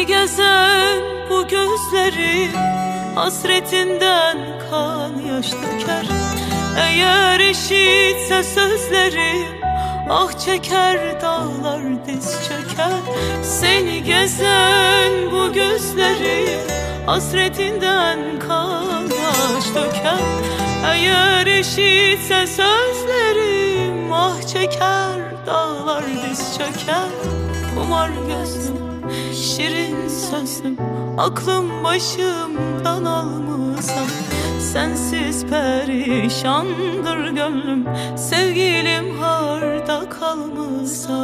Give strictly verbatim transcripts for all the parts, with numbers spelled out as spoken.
Seni gezen bu gözlerim hasretinden kan yaş döker. Eğer eşitse sözlerim ah çeker, dağlar diz çöker. Seni gezen bu gözlerim hasretinden kan yaş döker. Eğer eşitse sözlerim ah çeker, dağlar diz çöker. Kumar gözlüm, şirin sözlüm, aklım başımdan almışsam. Sensiz perişandır gönlüm, sevgilim harda kalmışsa.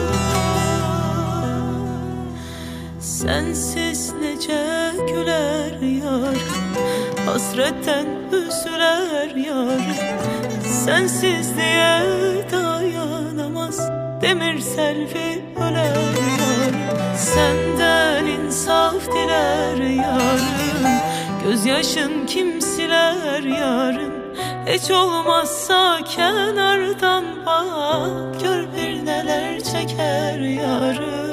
Sensiz nece güler yarım, hasretten üzüler yarım. Sensizliğe dayanamaz demir selvi öler yarım. Senden insaf diler yarım, gözyaşın kim siler yarım. Hiç olmazsa kenardan bak, gör bir neler çeker yarım.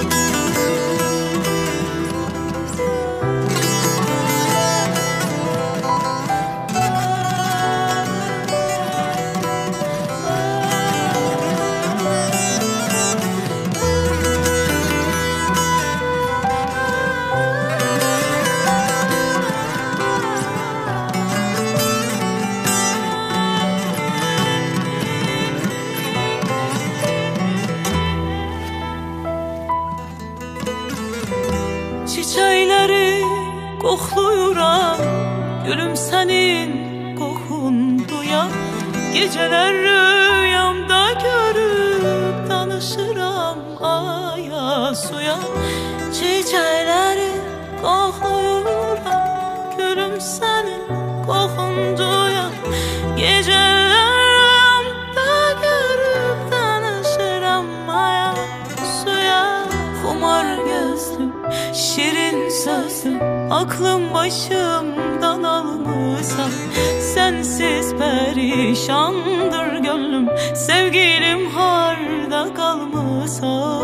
Çiçekleri kokluyuram, gülüm senin kokun duyam. Geceler rüyamda görüp danışıram aya suya. Çiçekleri kokluyuram, gülüm senin kokun duyam. Geceler rüyamda görüp danışıram aya suya. Kumar gözlüm, şirin sözlüm, aklım başımdan almışsam. Sensiz perişandır gönlüm, sevgilim harda kalmışsa.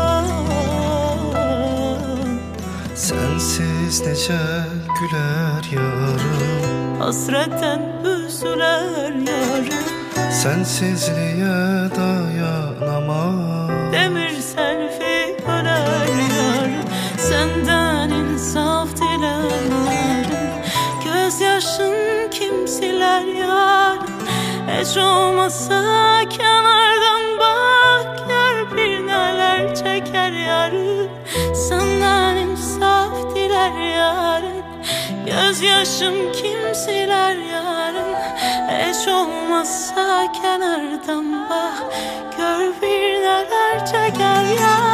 Sensiz nece güler yarım, hasretten üzüler yarım. Sensizliğe dayanamam demir selvi öler yarım. Senden insaf dilerim, gözyaşın kim siler yarım. Hiç olmazsa kenardan bak, gör bir neler çeker yarım. Senden insaf diler yarım, gözyaşım kim siler yarım. Hiç olmazsa kenardan bak, gör bir neler çeker yarım.